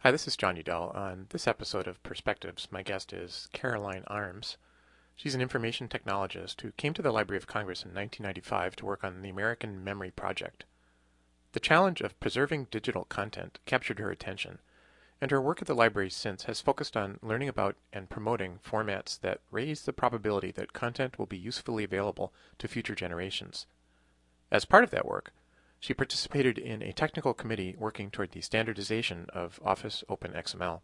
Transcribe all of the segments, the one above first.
Hi, this is John Udell. On this episode of Perspectives, my guest is Caroline Arms. She's an information technologist who came to the Library of Congress in 1995 to work on the American Memory Project. The challenge of preserving digital content captured her attention, and her work at the library since has focused on learning about and promoting formats that raise the probability that content will be usefully available to future generations. As part of that work, she participated in a technical committee working toward the standardization of Office OpenXML.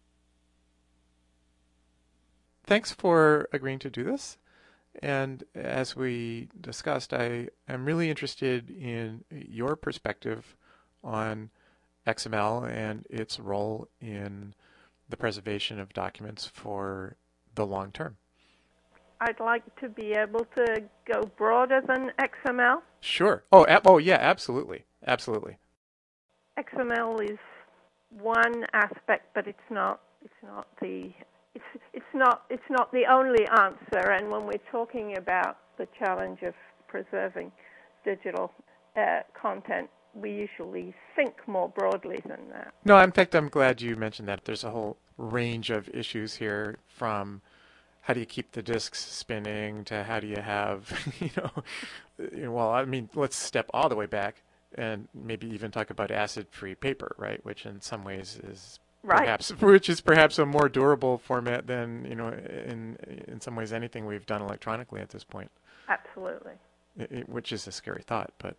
Thanks for agreeing to do this. And as we discussed, I am really interested in your perspective on XML and its role in the preservation of documents for the long term. I'd like to be able to go broader than XML. Sure. Yeah, absolutely. Absolutely. XML is one aspect, but it's not the only answer. And when we're talking about the challenge of preserving digital content, we usually think more broadly than that. No, in fact, I'm glad you mentioned that. There's a whole range of issues here, from how do you keep the disks spinning to how do you have, let's step all the way back and maybe even talk about acid-free paper, right? Which in some ways is perhaps a more durable format than, in some ways anything we've done electronically at this point. Absolutely. Which is a scary thought, but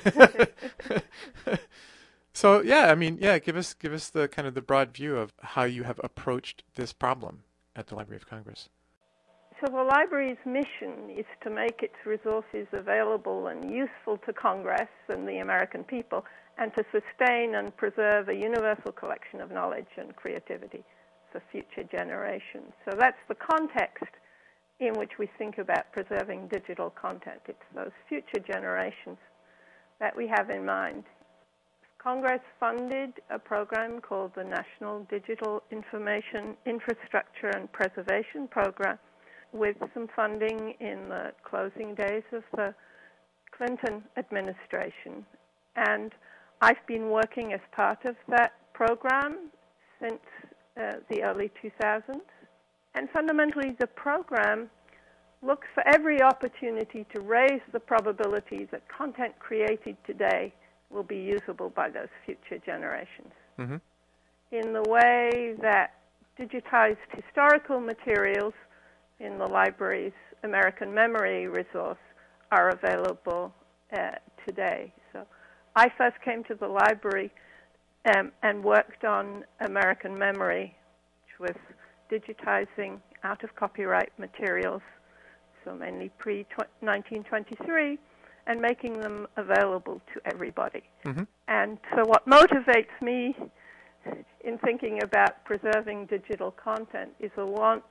so give us the kind of the broad view of how you have approached this problem at the Library of Congress. So the library's mission is to make its resources available and useful to Congress and the American people, and to sustain and preserve a universal collection of knowledge and creativity for future generations. So that's the context in which we think about preserving digital content. It's those future generations that we have in mind. Congress funded a program called the National Digital Information Infrastructure and Preservation Program, with some funding in the closing days of the Clinton administration. And I've been working as part of that program since the early 2000s. And fundamentally, the program looks for every opportunity to raise the probability that content created today will be usable by those future generations. Mm-hmm. In the way that digitized historical materials in the library's American Memory resource are available today. So I first came to the library and worked on American Memory, which was digitizing out-of-copyright materials, so mainly pre-1923, and making them available to everybody. Mm-hmm. And so what motivates me in thinking about preserving digital content is a want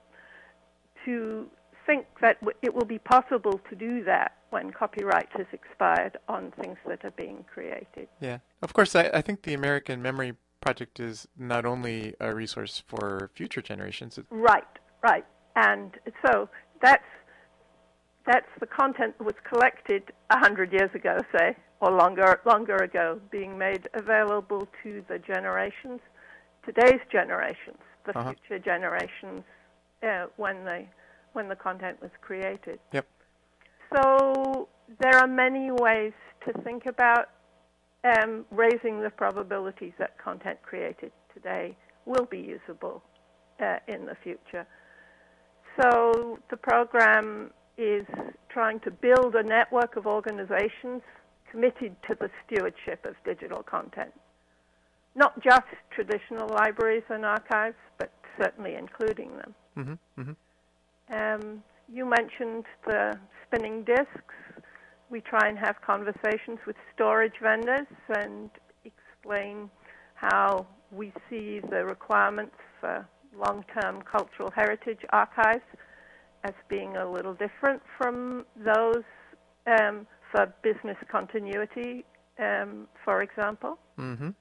to think that it will be possible to do that when copyright has expired on things that are being created. Yeah. Of course, I think the American Memory Project is not only a resource for future generations. Right. And so that's the content that was collected 100 years ago, say, or longer ago, being made available to the generations, today's generations, the future generations, when the content was created. Yep. So there are many ways to think about raising the probabilities that content created today will be usable in the future. So the program is trying to build a network of organizations committed to the stewardship of digital content. Not just traditional libraries and archives, but certainly including them. Mm-hmm. Mm-hmm. You mentioned the spinning disks. We try and have conversations with storage vendors and explain how we see the requirements for long-term cultural heritage archives as being a little different from those for business continuity, for example. Mm-hmm.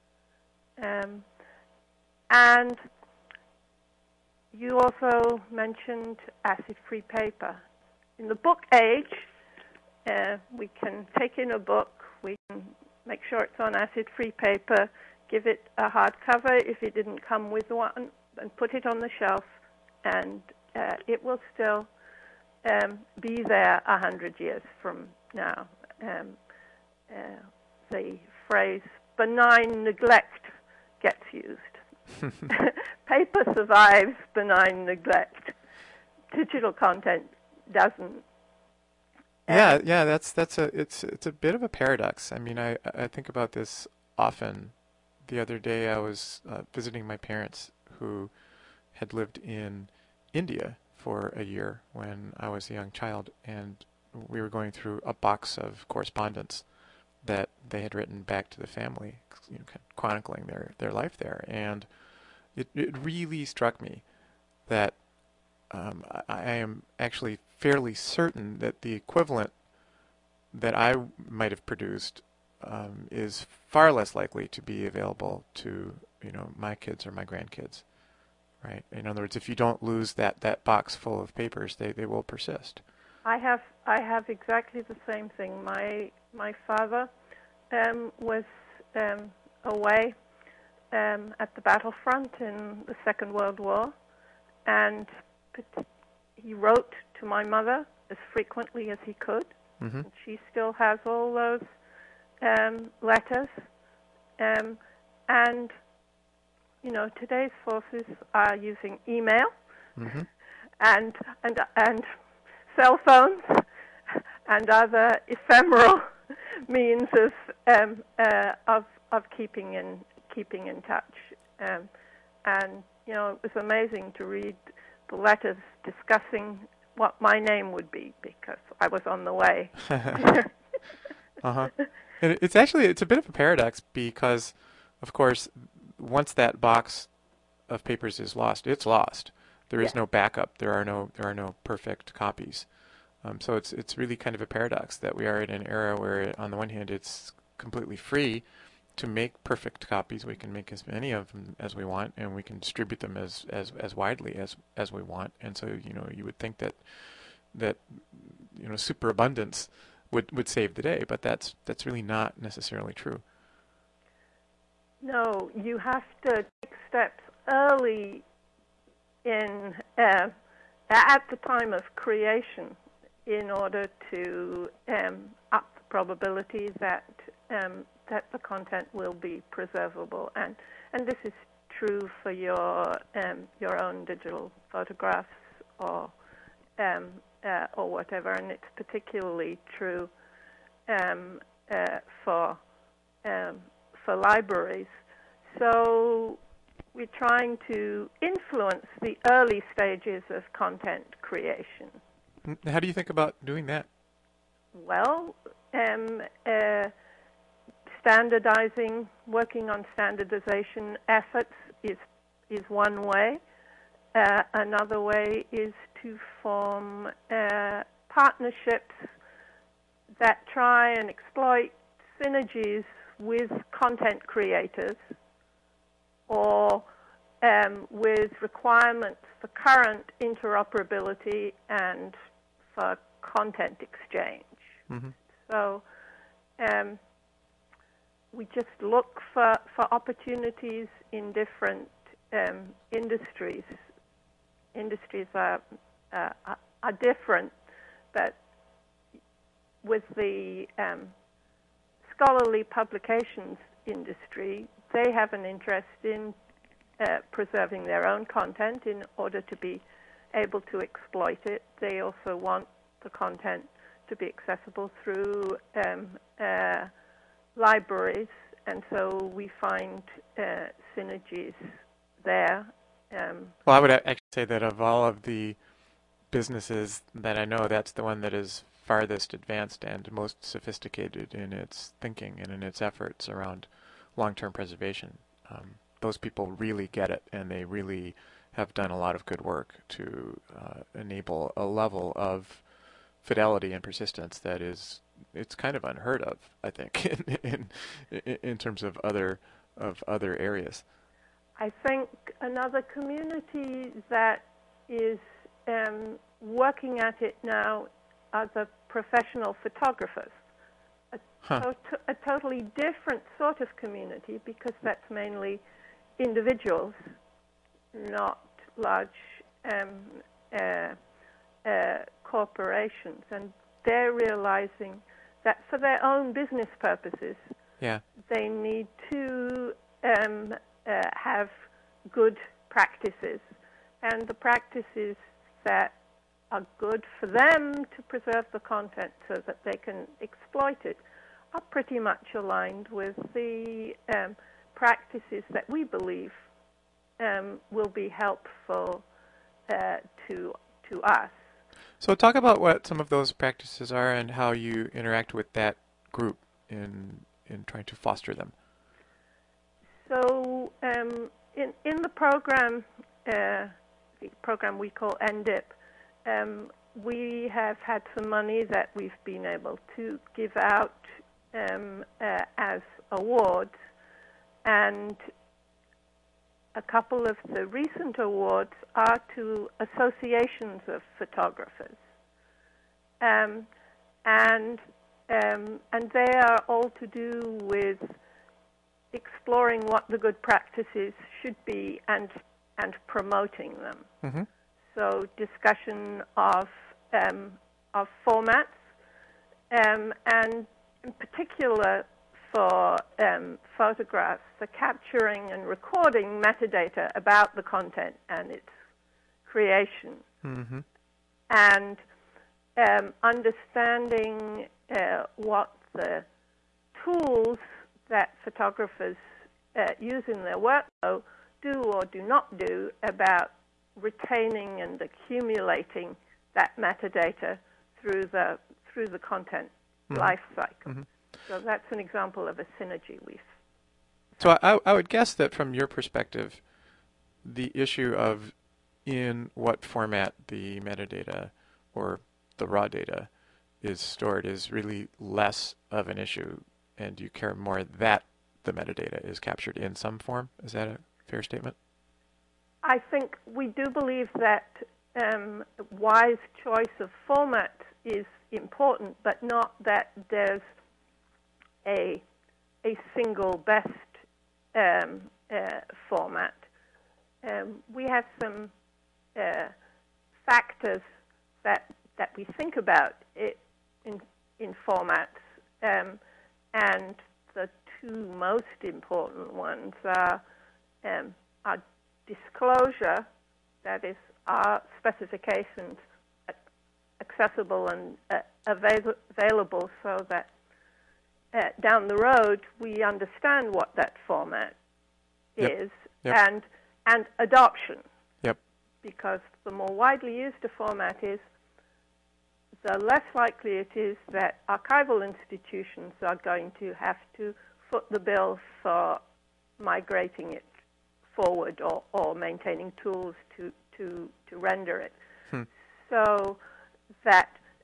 And you also mentioned acid-free paper. In the book age, we can take in a book, we can make sure it's on acid-free paper, give it a hardcover if it didn't come with one, and put it on the shelf, and it will still be there 100 years from now. The phrase benign neglect gets used. Paper survives benign neglect. Digital content doesn't. Yeah, it's a bit of a paradox. I mean, I think about this often. The other day I was visiting my parents who had lived in India for a year when I was a young child, and we were going through a box of correspondence that they had written back to the family, kind of chronicling their life there. And it really struck me that I am actually fairly certain that the equivalent that I might have produced is far less likely to be available to my kids or my grandkids, right? In other words, if you don't lose that box full of papers, they will persist. I have exactly the same thing. My father was away at the battlefront in the Second World War, and he wrote to my mother as frequently as he could. Mm-hmm. She still has all those letters, and today's forces are using email, mm-hmm. and cell phones and other ephemeral means of keeping in touch. And it was amazing to read the letters discussing what my name would be because I was on the way. Uh-huh. And it's a bit of a paradox because, of course, once that box of papers is lost, it's lost. There is no backup. There are no perfect copies. So it's really kind of a paradox that we are in an era where, on the one hand, it's completely free to make perfect copies. We can make as many of them as we want, and we can distribute them as widely as we want. And so you would think that superabundance would save the day, but that's really not necessarily true. No, you have to take steps early in at the time of creation in order to up the probability that the content will be preservable, and this is true for your own digital photographs or whatever, and it's particularly true for libraries. So we're trying to influence the early stages of content creation. How do you think about doing that? Well, standardizing, working on standardization efforts is one way. Another way is to form partnerships that try and exploit synergies with content creators or with requirements for current interoperability and for content exchange. Mm-hmm. So we just look for opportunities in different industries. Industries are different, but with the scholarly publications industry, they have an interest in preserving their own content in order to be able to exploit it. They also want the content to be accessible through libraries, and so we find synergies there. Well, I would actually say that of all of the businesses that I know, that's the one that is farthest advanced and most sophisticated in its thinking and in its efforts around long-term preservation. Those people really get it, and they really have done a lot of good work to enable a level of fidelity and persistence that it's kind of unheard of, I think, in terms of other areas. I think another community that is working at it now are the professional photographers. a totally different sort of community, because that's mainly individuals, not large corporations. And they're realizing that for their own business purposes, they need to have good practices. And the practices that are good for them to preserve the content so that they can exploit it are pretty much aligned with the practices that we believe will be helpful to us. So talk about what some of those practices are and how you interact with that group in trying to foster them. So in the program we call NDIP, we have had some money that we've been able to give out as awards, and a couple of the recent awards are to associations of photographers, and they are all to do with exploring what the good practices should be and promoting them. Mm-hmm. So discussion of formats, and in particular for photographs, the capturing and recording metadata about the content and its creation, mm-hmm. and understanding what the tools that photographers use in their workflow do or do not do about retaining and accumulating that metadata through the content mm-hmm. life cycle. Mm-hmm. So that's an example of a synergy we've. So I would guess that from your perspective, the issue of in what format the metadata or the raw data is stored is really less of an issue, and you care more that the metadata is captured in some form. Is that a fair statement? I think we do believe that wise choice of format is important, but not that there's a single best format. We have some factors that we think about in formats, and the two most important ones are disclosure, that is, our specifications accessible and available so that down the road we understand what that format is, Yep. and adoption. Yep. Because the more widely used a format is, the less likely it is that archival institutions are going to have to foot the bill for migrating it forward or maintaining tools to render it. So that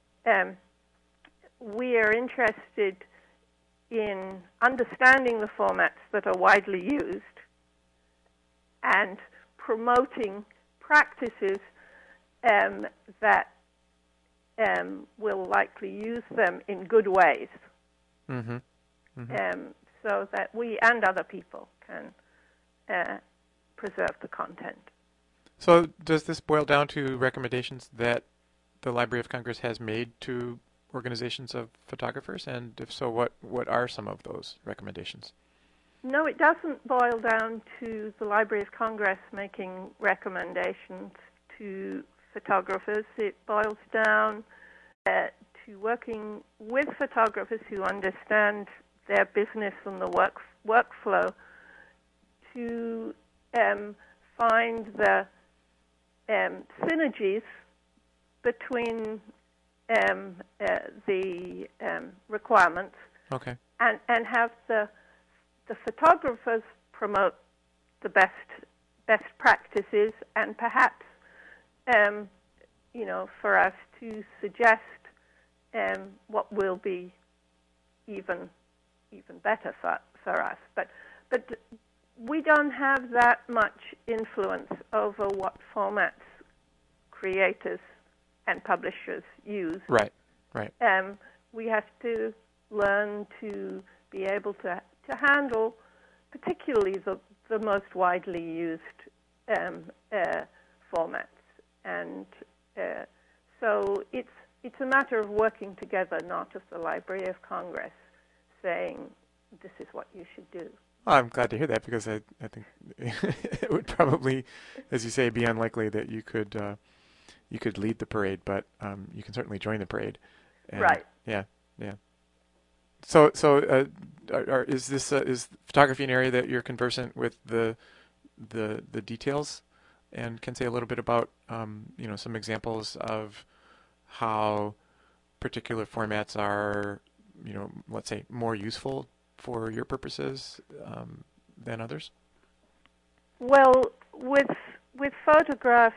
we are interested in understanding the formats that are widely used and promoting practices that will likely use them in good ways, mm-hmm. Mm-hmm. So that we and other people can preserve the content. So does this boil down to recommendations that the Library of Congress has made to organizations of photographers? And if so, what are some of those recommendations? No, it doesn't boil down to the Library of Congress making recommendations to photographers. It boils down to working with photographers who understand their business and the workflow to find the synergies between the requirements, okay, and have the photographers promote the best practices, and perhaps for us to suggest what will be even better for us. But we don't have that much influence over what formats creators and publishers use. Right. We have to learn to be able to handle particularly the most widely used formats. And so it's a matter of working together, not just the Library of Congress saying this is what you should do. Well, I'm glad to hear that, because I think it would probably, as you say, be unlikely that you could lead the parade, but you can certainly join the parade. And right. Yeah. So is photography an area that you're conversant with the details, and can say a little bit about some examples of how particular formats are, let's say, more useful for your purposes than others? Well, with photographs,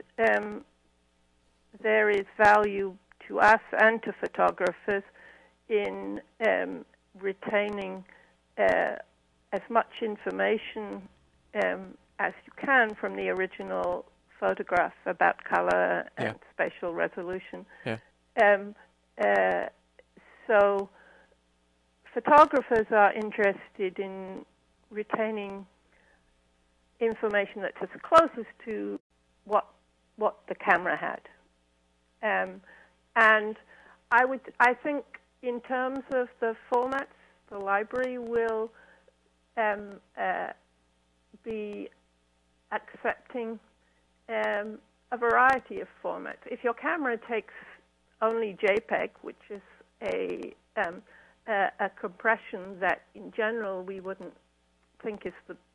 there is value to us and to photographers in retaining as much information as you can from the original photograph about color and spatial resolution. Yeah. So photographers are interested in retaining information that's as closest to what the camera had. And I think in terms of the formats, the library will be accepting a variety of formats. If your camera takes only JPEG, which is a compression that in general we wouldn't think is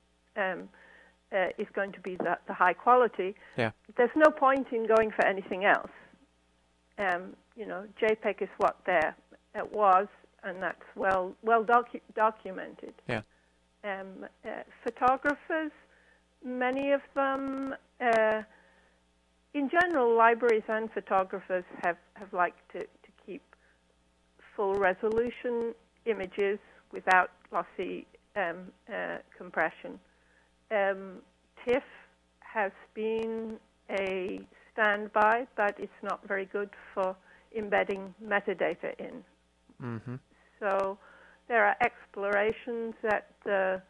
going to be the high quality, there's no point in going for anything else. JPEG is what it was, and that's well documented. Yeah. Photographers, many of them, in general, libraries and photographers have liked to keep full resolution images without lossy compression. TIFF has been a standby, but it's not very good for embedding metadata in. Mm-hmm. So there are explorations at the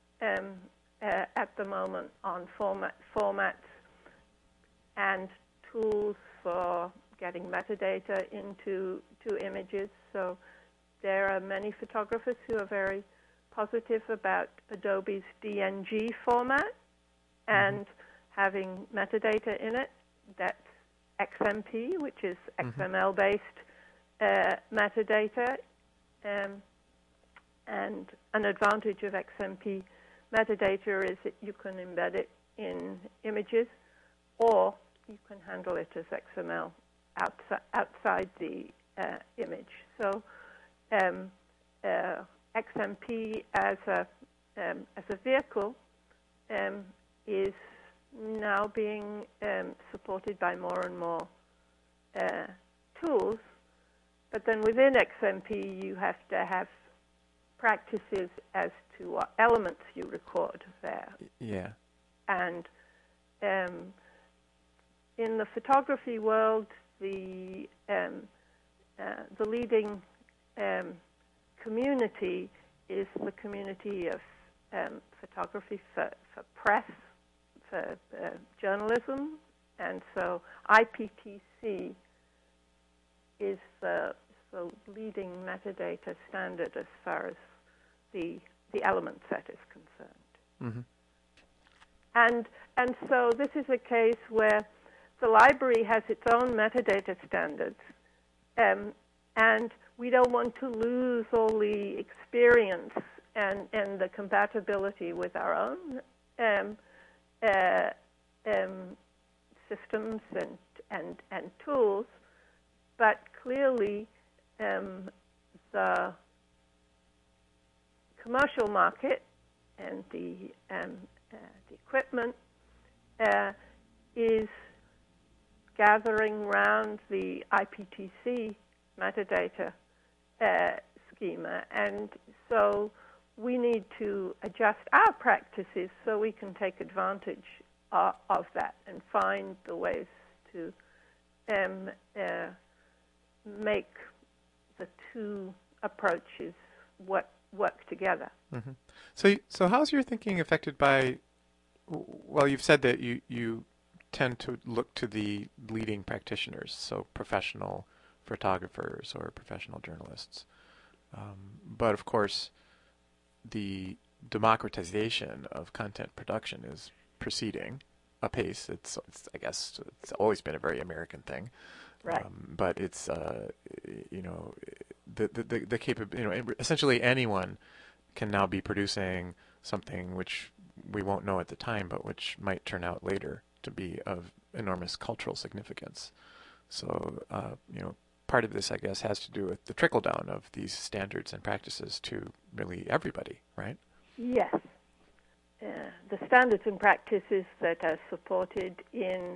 moment on formats and tools for getting metadata into images. So there are many photographers who are very positive about Adobe's DNG format and having metadata in it. That's XMP, which is XML-based metadata. And an advantage of XMP metadata is that you can embed it in images, or you can handle it as XML outside the image. So XMP as a vehicle is now being supported by more and more tools. But then within XMP, you have to have practices as to what elements you record there. Yeah. And in the photography world, the leading community is the community of photography for press, for journalism, and so IPTC is the leading metadata standard as far as the element set is concerned. Mm-hmm. And so this is a case where the library has its own metadata standards, and we don't want to lose all the experience and the compatibility with our own systems and tools, but clearly the commercial market and the equipment is gathering around the IPTC metadata schema, and so we need to adjust our practices so we can take advantage of that and find the ways to make the two approaches work together. Mm-hmm. So how's your thinking affected by? Well, you've said that you tend to look to the leading practitioners, so professional photographers or professional journalists. But of course, the democratization of content production is proceeding apace. It's I guess it's always been a very American thing, Right. but it's you know the essentially anyone can now be producing something which we won't know at the time, but which might turn out later to be of enormous cultural significance. So part of this, I guess, has to do with the trickle down of these standards and practices to really everybody, right? Yes. The standards and practices that are supported in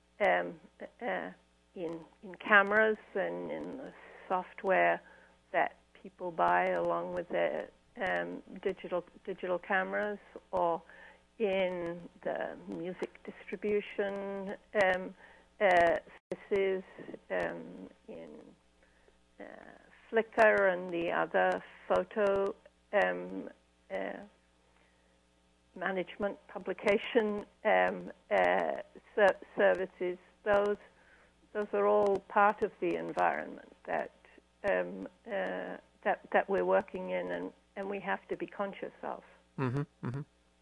cameras and in the software that people buy along with their digital cameras, or in the music distribution services, in Flickr and the other photo management publication services. Those are all part of the environment that we're working in, and we have to be conscious of. Mm-hmm. Mm-hmm.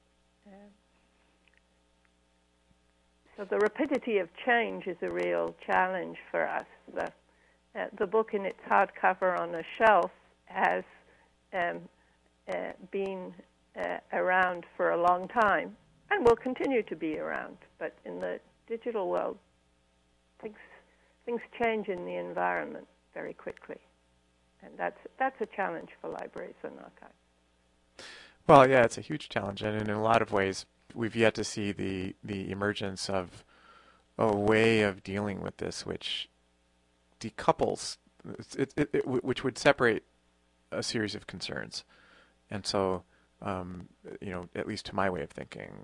So the rapidity of change is a real challenge for us. The book in its hardcover on a shelf has been around for a long time and will continue to be around. But in the digital world, things change in the environment very quickly. And that's a challenge for libraries and archives. Well, yeah, it's a huge challenge, and in a lot of ways, we've yet to see the emergence of a way of dealing with this, which decouples, which would separate a series of concerns. And so, at least to my way of thinking,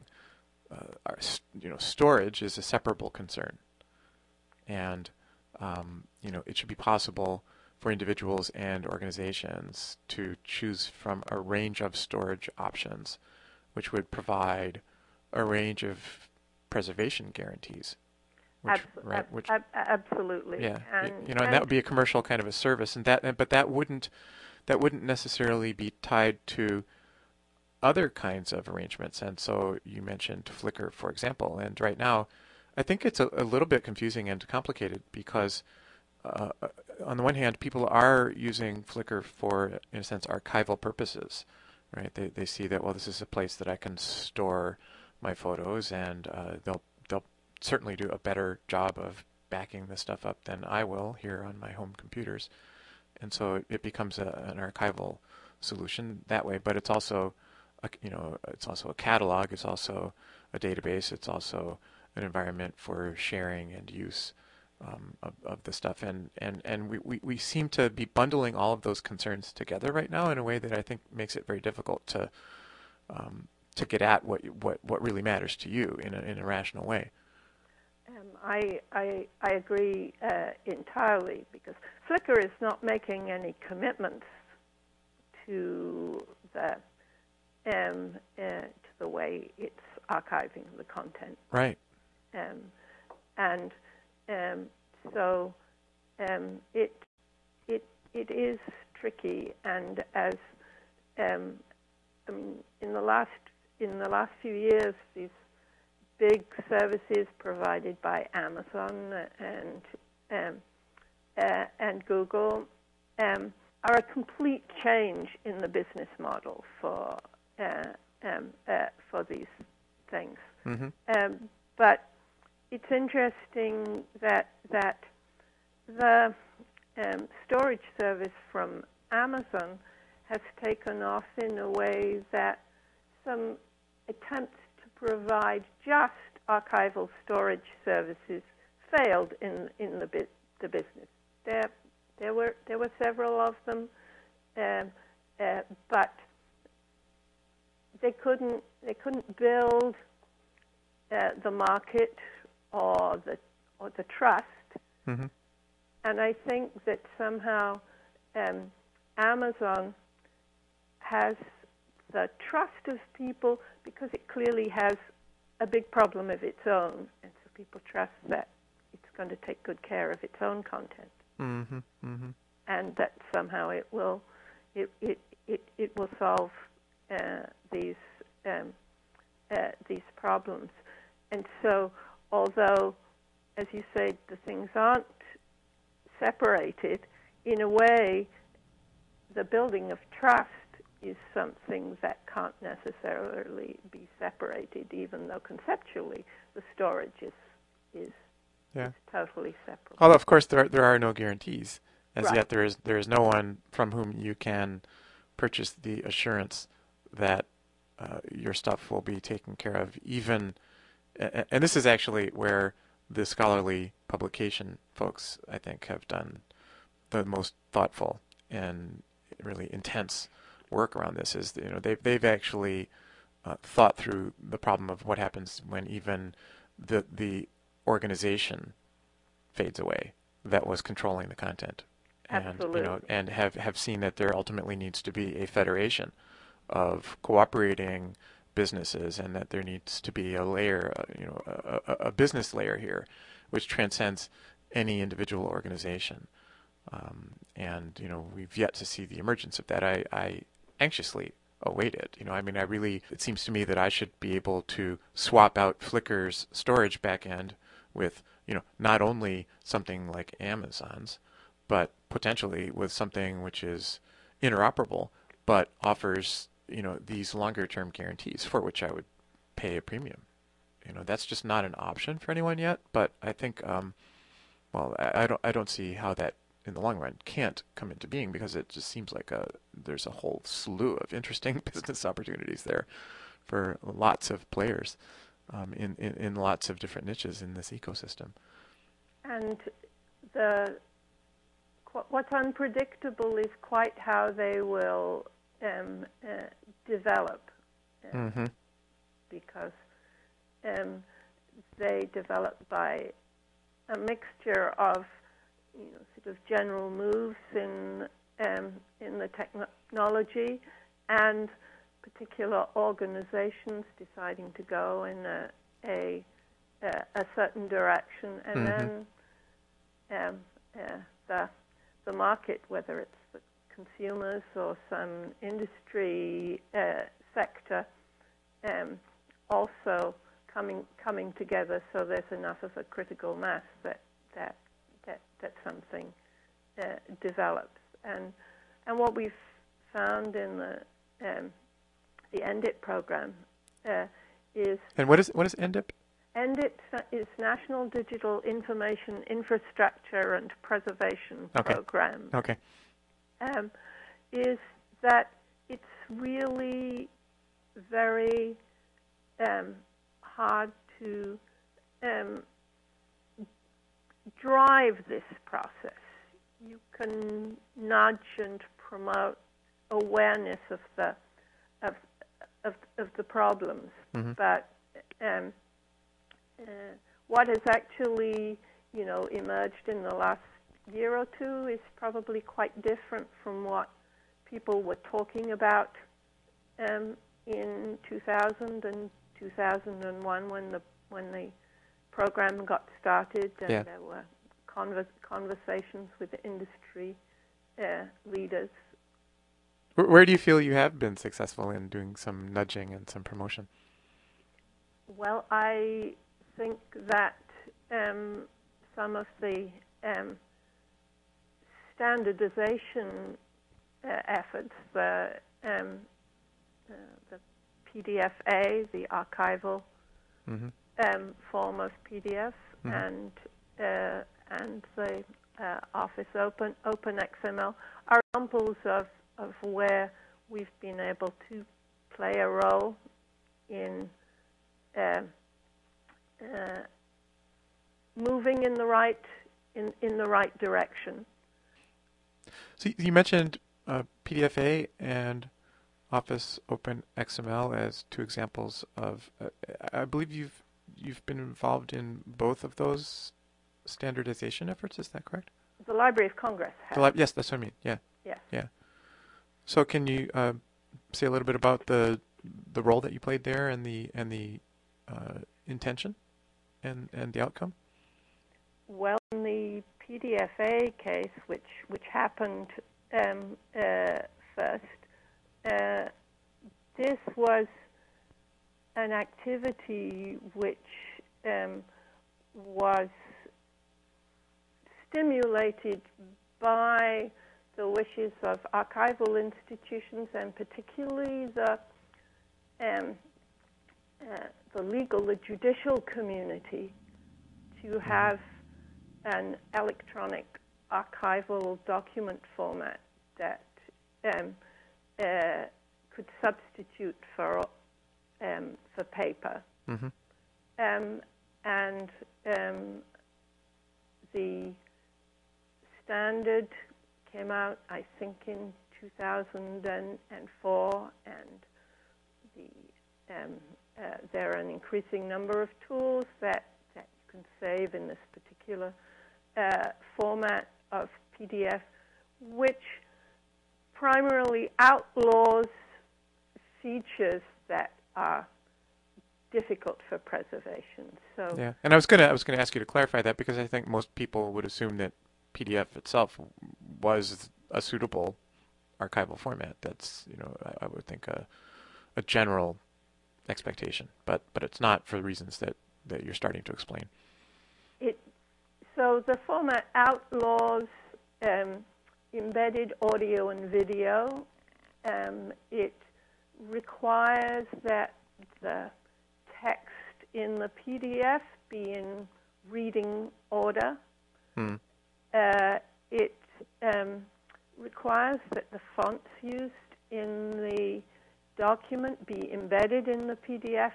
storage is a separable concern, and it should be possible for individuals and organizations to choose from a range of storage options, which would provide a range of preservation guarantees. Absolutely. Yeah, and that would be a commercial kind of a service, but that wouldn't necessarily be tied to other kinds of arrangements. And so you mentioned Flickr, for example, and right now, I think it's a little bit confusing and complicated because on the one hand, people are using Flickr for, in a sense, archival purposes, right? They see that, well, this is a place that I can store my photos, and they'll certainly do a better job of backing this stuff up than I will here on my home computers. And so it becomes an archival solution that way. But it's also, it's also a catalog. It's also a database. It's also an environment for sharing and use of the stuff, and we seem to be bundling all of those concerns together right now in a way that I think makes it very difficult to get at what really matters to you in a rational way. I agree entirely, because Flickr is not making any commitments to the way it's archiving the content. Right. So it is tricky, and as in the last few years, these big services provided by Amazon and Google are a complete change in the business model for these things. Mm-hmm. But it's interesting that the storage service from Amazon has taken off in a way that some attempts to provide just archival storage services failed in the business. There were several of them, but they couldn't build the market or the trust. Mm-hmm. And I think that somehow Amazon has the trust of people because it clearly has a big problem of its own, and so people trust that it's going to take good care of its own content, and that somehow it will solve these problems. And so, although, as you say, the things aren't separated, in a way, the building of trust is something that can't necessarily be separated, even though conceptually the storage is totally separate. Although, of course, there are no guarantees. As Right. yet, there is no one from whom you can purchase the assurance that your stuff will be taken care of, even, and this is actually where the scholarly publication folks, I think, have done the most thoughtful and really intense work around this. Is they've actually thought through the problem of what happens when even the organization fades away that was controlling the content. Absolutely. And have seen that there ultimately needs to be a federation of cooperating businesses, and that there needs to be a layer, a business layer here, which transcends any individual organization. And we've yet to see the emergence of that. I anxiously await it. It seems to me that I should be able to swap out Flickr's storage backend with, not only something like Amazon's, but potentially with something which is interoperable, but offers, these longer-term guarantees for which I would pay a premium. That's just not an option for anyone yet. But I think, I don't see how that in the long run can't come into being, because it just seems like there's a whole slew of interesting business opportunities there for lots of players in lots of different niches in this ecosystem. And what's unpredictable is quite how they will develop, because they develop by a mixture of sort of general moves in the technology and particular organizations deciding to go in a certain direction, and then the market, whether it's the consumers or some industry sector, also coming together, so there's enough of a critical mass that something develops. And what we've found in the NDIP program is. And what is NDIP? NDIP is National Digital Information Infrastructure and Preservation Program. Okay. Is that it's really very hard to drive this process. You can nudge and promote awareness of the problems, but what has actually emerged in the last year or two is probably quite different from what people were talking about in 2000 and 2001 when the program got started, and there were conversations with the industry leaders. Where do you feel you have been successful in doing some nudging and some promotion? Well, I think that some of the standardization efforts, the PDF-A, the archival form of PDF, and the Office Open XML are examples of where we've been able to play a role in moving in the right direction. So you mentioned PDF-A and Office Open XML as two examples of. I believe you've been involved in both of those standardization efforts. Is that correct? The Library of Congress has. Yes, that's what I mean. Yeah. Yes. Yeah. So can you say a little bit about the role that you played there and the intention and the outcome? Well, in the PDFA case, which happened first, this was an activity which was stimulated by the wishes of archival institutions, and particularly the judicial community, to have an electronic archival document format that could substitute for paper. Mm-hmm. And the standard came out, I think, in 2004, and there are an increasing number of tools that you can save in this particular format of PDF, which primarily outlaws features that are difficult for preservation. So yeah, and I was gonna ask you to clarify that, because I think most people would assume that PDF itself was a suitable archival format. That's, I would think a general expectation, but it's not, for reasons that you're starting to explain. So the format outlaws embedded audio and video. It requires that the text in the PDF be in reading order. It requires that the fonts used in the document be embedded in the PDF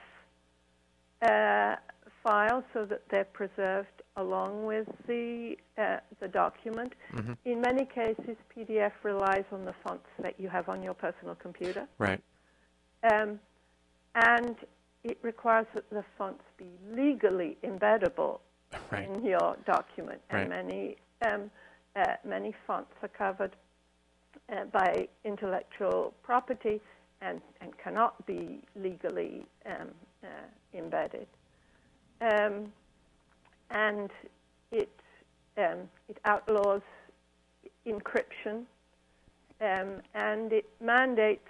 file so that they're preserved along with the document. Mm-hmm. In many cases, PDF relies on the fonts that you have on your personal computer. Right. And it requires that the fonts be legally embeddable right. in your document. And right. many fonts are covered by intellectual property and cannot be legally embedded. And it outlaws encryption, and it mandates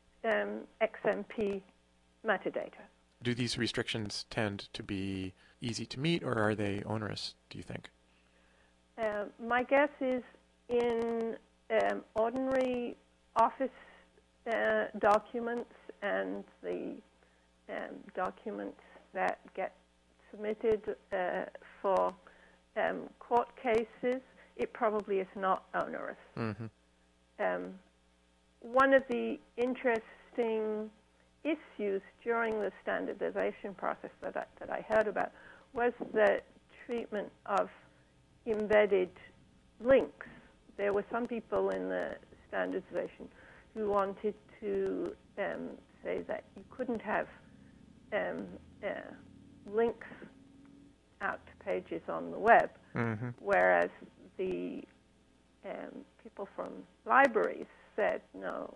XMP metadata. Do these restrictions tend to be easy to meet, or are they onerous, do you think? My guess is in ordinary office documents and the documents that get submitted for court cases, it probably is not onerous. Mm-hmm. One of the interesting issues during the standardization process that I heard about was the treatment of embedded links. There were some people in the standardization who wanted to say that you couldn't have links out to pages on the web, mm-hmm. whereas the people from libraries said, no,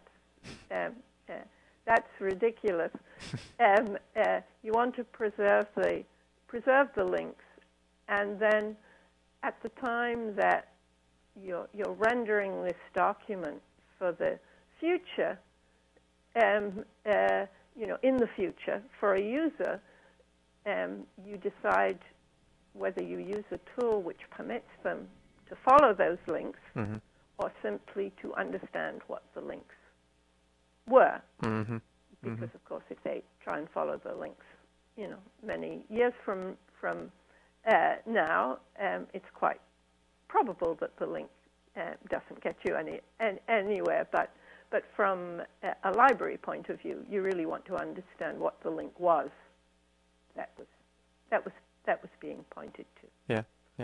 that's ridiculous. You want to preserve the links, and then at the time that you're rendering this document for the future, in the future for a user, you decide whether you use a tool which permits them to follow those links, mm-hmm. or simply to understand what the links were. Mm-hmm. Because, mm-hmm. of course, if they try and follow the links, many years from now, it's quite probable that the link doesn't get you anywhere. But from a library point of view, you really want to understand what the link was that was being pointed to. Yeah.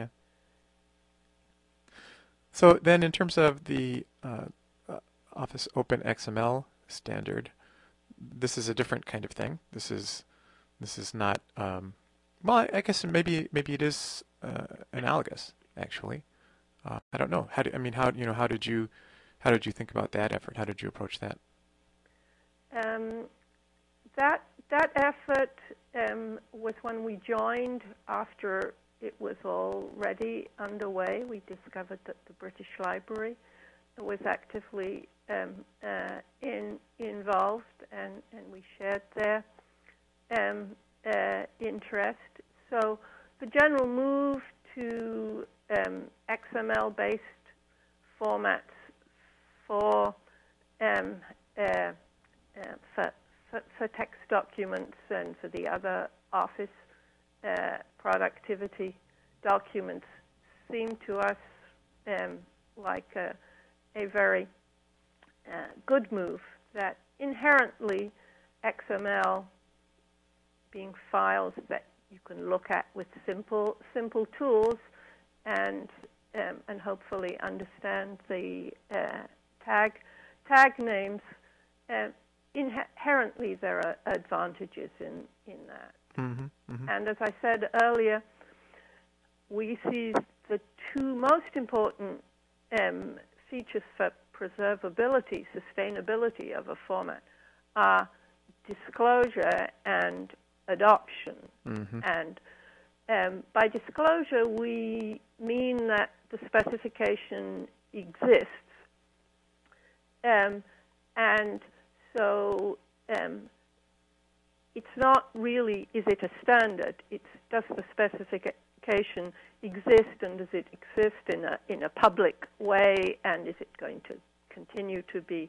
So then, in terms of the Office Open XML standard, this is a different kind of thing. This is not. Well, I guess maybe it is analogous, actually. I don't know. How did you How did you think about that effort? How did you approach that? That effort was when we joined after it was already underway. We discovered that the British Library was actively involved, and we shared their interest. So the general move to XML-based formats for text documents and for the other office productivity documents seemed to us like a very good move. That inherently XML being files that you can look at with simple tools and hopefully understand the tag names. Inherently, there are advantages in that. Mm-hmm, mm-hmm. And as I said earlier, we see the two most important features for preservability, sustainability of a format are disclosure and adoption. Mm-hmm. And by disclosure, we mean that the specification exists. And so it's not really, is it a standard? It's, does the specification exist, and does it exist in a public way, and is it going to continue to be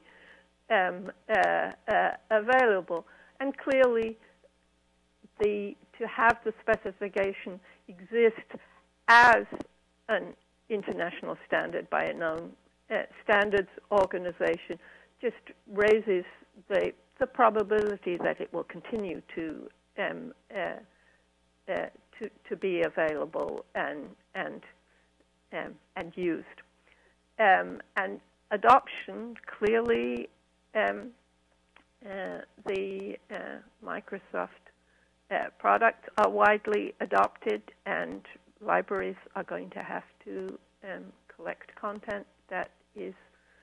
available? And clearly, to have the specification exist as an international standard by a known standards organization just raises the probability that it will continue to be available and used. And adoption, clearly, the Microsoft products are widely adopted, and libraries are going to have to collect content that is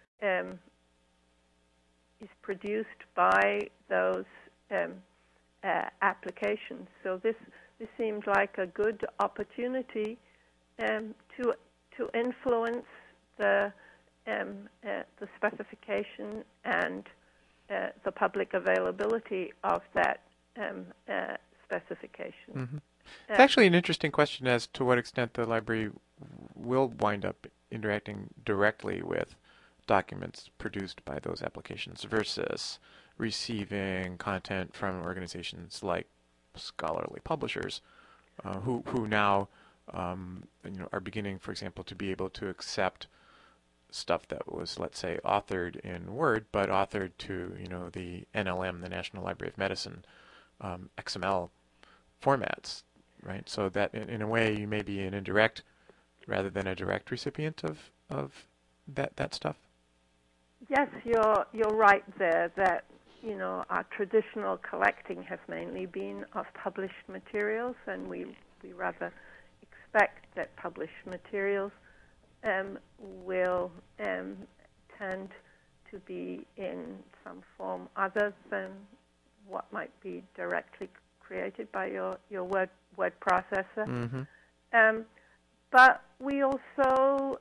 produced by those applications. So this seemed like a good opportunity to influence the specification and the public availability of that specification. Mm-hmm. It's actually an interesting question as to what extent the library will wind up interacting directly with documents produced by those applications versus receiving content from organizations like scholarly publishers who now are beginning, for example, to be able to accept stuff that was, let's say, authored in Word, but authored to the NLM, the National Library of Medicine, XML formats, right? So that in a way you may be an indirect rather than a direct recipient of that stuff. Yes, you're right there. That our traditional collecting has mainly been of published materials, and we rather expect that published materials will tend to be in some form other than what might be directly created by your word processor. Mm-hmm. But we also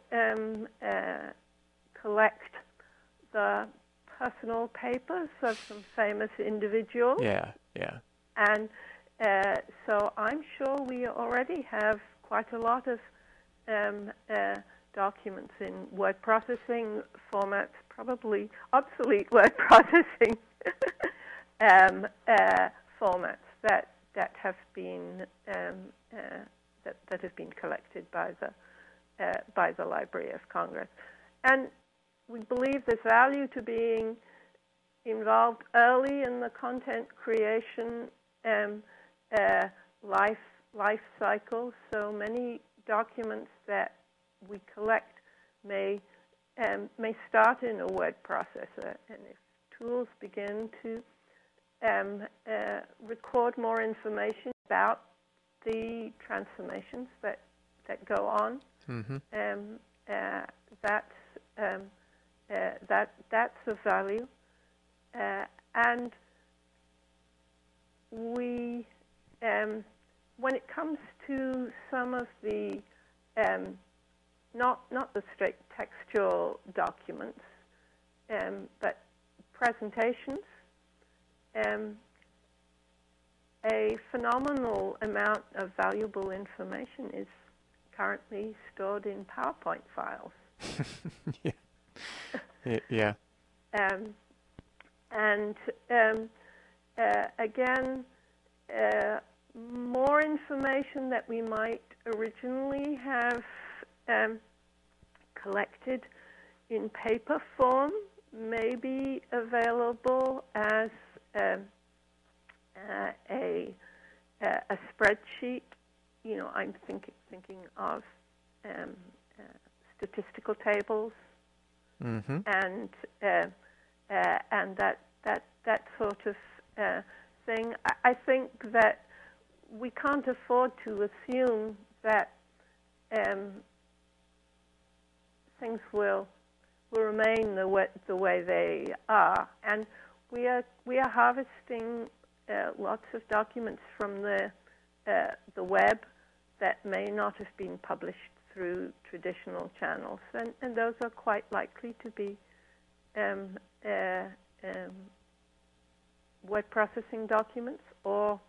collect the personal papers of some famous individuals. Yeah. And so I'm sure we already have quite a lot of documents in word processing formats, probably obsolete word processing formats that have been that have been collected by the Library of Congress. And we believe there's value to being involved early in the content creation life cycle. So many documents that we collect may start in a word processor, and if tools begin to record more information about the transformations that go on, mm-hmm. that's that's of value. And we, when it comes to some of the not the straight textual documents, but presentations, a phenomenal amount of valuable information is currently stored in PowerPoint files. Yeah. And again, more information that we might originally have collected in paper form may be available as a spreadsheet. You know, I'm thinking of statistical tables, Mm-hmm. and that sort of thing. I think that we can't afford to assume that things will remain the way they are, and we are harvesting lots of documents from the web that may not have been published through traditional channels, and those are quite likely to be word processing documents or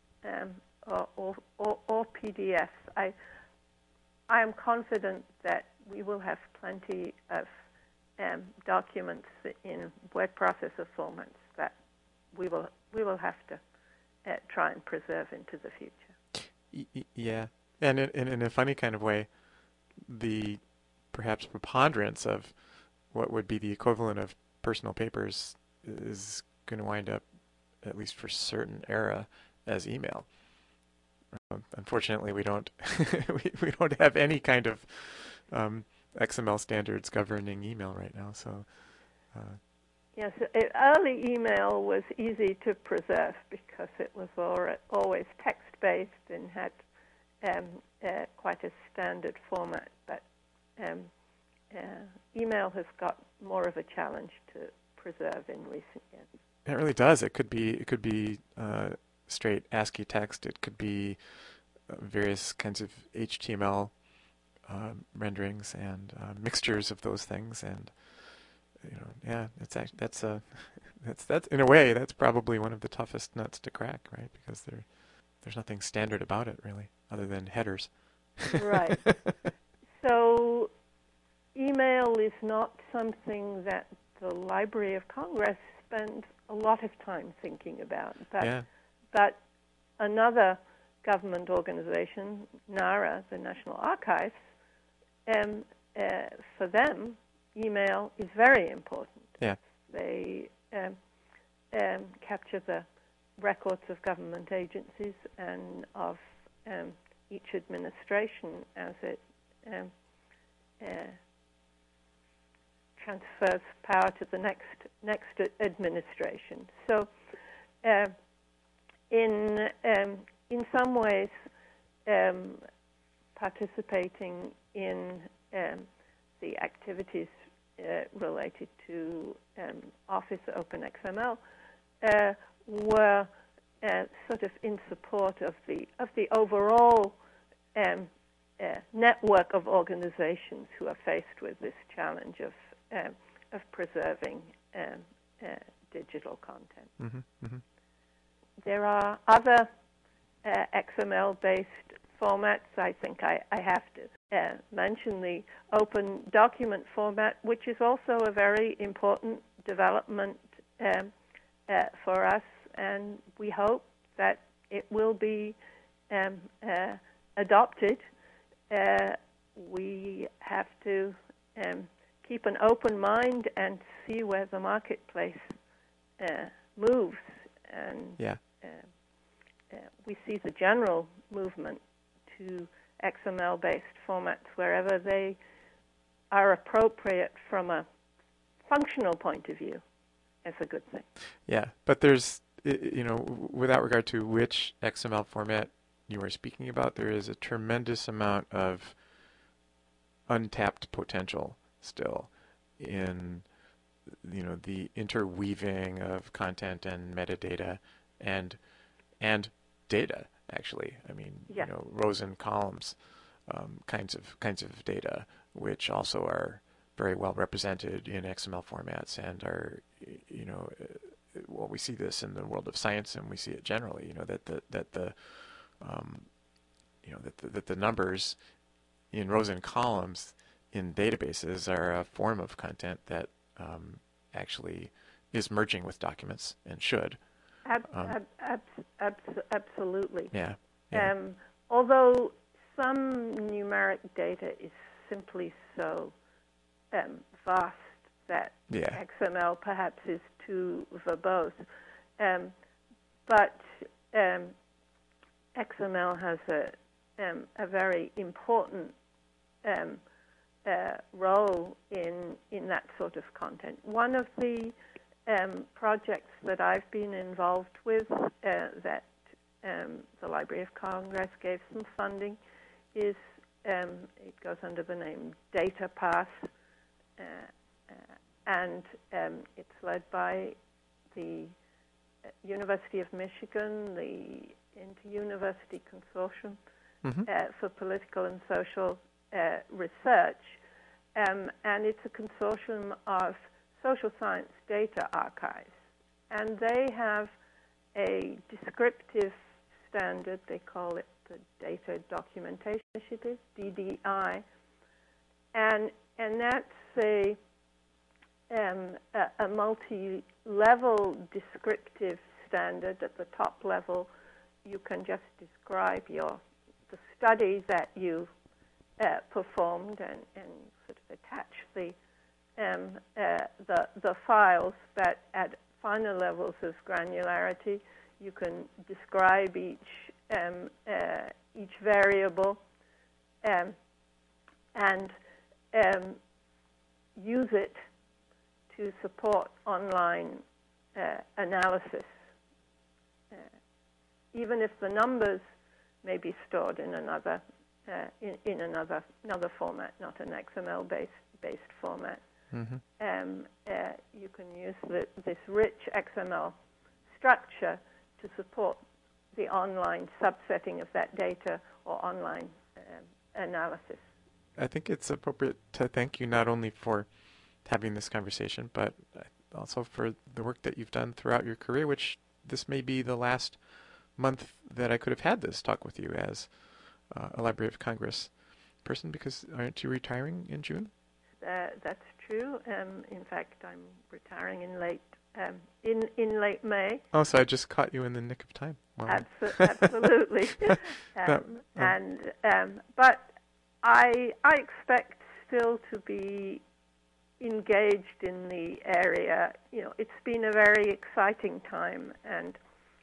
PDFs. I am confident that we will have plenty of documents in word processor formats that we will have to try and preserve into the future. Yeah, and in a funny kind of way, the perhaps preponderance of what would be the equivalent of personal papers is going to wind up, at least for certain era, as email. Unfortunately, we don't we don't have any kind of XML standards governing email right now. So yes, early email was easy to preserve because it was always text-based and had quite a standard format. But email has got more of a challenge to preserve in recent years. It really does. It could be straight ASCII text. It could be various kinds of HTML renderings and mixtures of those things. And yeah, that's in a way that's probably one of the toughest nuts to crack, right? Because there's nothing standard about it really, other than headers. Right. So email is not something that the Library of Congress spends a lot of time thinking about. But another government organization, NARA, the National Archives, for them, email is very important. Yeah. They capture the records of government agencies and of each administration as it transfers power to the next administration. So, in some ways, participating in the activities related to Office OpenXML were sort of in support of the overall network of organizations who are faced with this challenge of preserving digital content. Mm-hmm, mm-hmm. There are other XML-based formats. I think I have to mention the Open Document format, which is also a very important development for us, and we hope that it will be adopted. We have to keep an open mind and see where the marketplace moves. And yeah. We see the general movement to XML-based formats wherever they are appropriate from a functional point of view as a good thing. Yeah, but there's, without regard to which XML format you are speaking about, there is a tremendous amount of untapped potential still in the interweaving of content and metadata and data, actually. I mean, Yeah. rows and columns, kinds of data, which also are very well represented in XML formats and are, well, we see this in the world of science, and we see it generally. That the numbers in rows and columns in databases are a form of content that actually is merging with documents and should. Absolutely. Yeah. Although some numeric data is simply so vast that XML perhaps is too verbose. But XML has a very important role in that sort of content. One of the projects that I've been involved with that the Library of Congress gave some funding is, it goes under the name DataPass, and it's led by the University of Michigan, the Inter-University Consortium for Political and Social Research, and it's a consortium of social science data archives, and they have a descriptive standard. They call it the Data Documentation Initiative, DDI, and that's a multi-level descriptive standard. At the top level, you can just describe the study that you performed and sort of attach the files. But at finer levels of granularity, you can describe each variable and use it to support online analysis, even if the numbers may be stored in another format, not an XML based format. You can use this rich XML structure to support the online subsetting of that data or online analysis. I think it's appropriate to thank you not only for having this conversation, but also for the work that you've done throughout your career, which this may be the last month that I could have had this talk with you as a Library of Congress person, because aren't you retiring in June? That's true. In fact, I'm retiring in late May. Oh, so I just caught you in the nick of time. Wow. Absolutely. But I expect still to be engaged in the area. It's been a very exciting time, and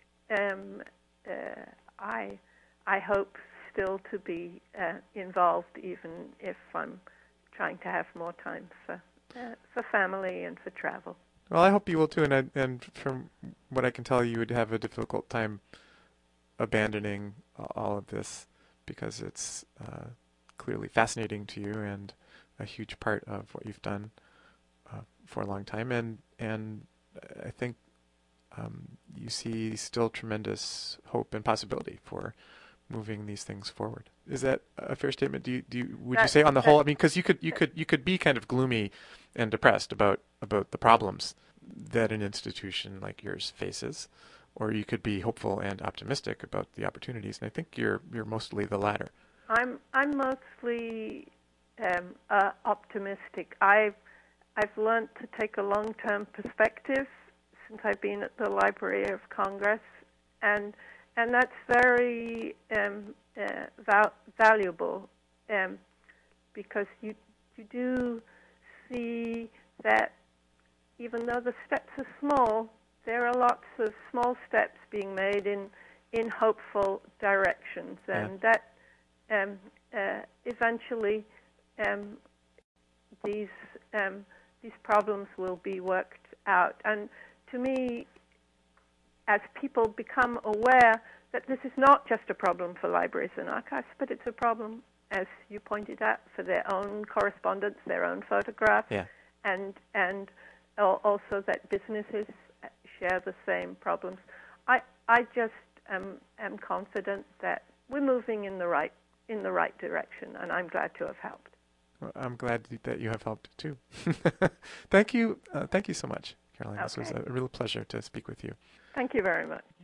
I hope still to be involved, even if I'm trying to have more time for family and for travel. Well, I hope you will too, and from what I can tell, you would have a difficult time abandoning all of this, because it's clearly fascinating to you and a huge part of what you've done for a long time, and I think you see still tremendous hope and possibility for moving these things forward. Is that a fair statement? Would you say on the whole? I mean, because you could be kind of gloomy and depressed about the problems that an institution like yours faces, or you could be hopeful and optimistic about the opportunities. And I think you're mostly the latter. I'm mostly optimistic. I've learned to take a long-term perspective since I've been at the Library of Congress, and that's very valuable, because you do see that even though the steps are small, there are lots of small steps being made in hopeful directions, and that eventually these problems will be worked out. And to me, as people become aware that this is not just a problem for libraries and archives, but it's a problem, as you pointed out, for their own correspondence, their own photographs, and also that businesses share the same problems. I just am confident that we're moving in the right direction, and I'm glad to have helped. Well, I'm glad that you have helped too. Thank you so much, Caroline. Okay. This was a real pleasure to speak with you. Thank you very much.